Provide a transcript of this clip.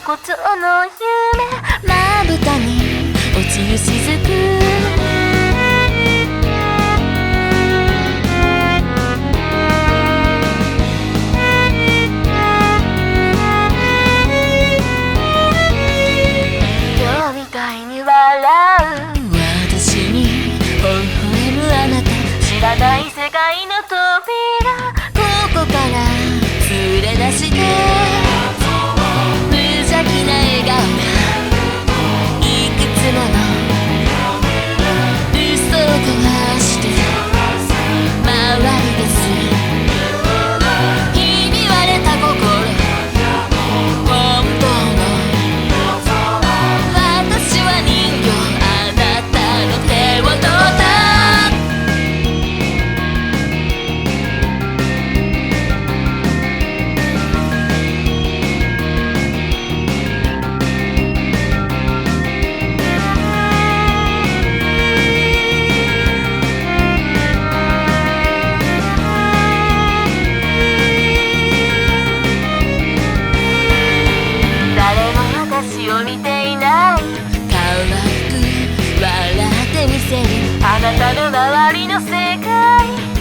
骨頂の夢まぶたに落ちる雫私に微笑むあなた知らない世界の扉ここから連れ出して無邪気な笑顔がいくつもの嘘を壊して周りですひび割れた心本当の私は人形あなたの手を取った私を見ていない可愛く笑ってみせるあなたの周りの世界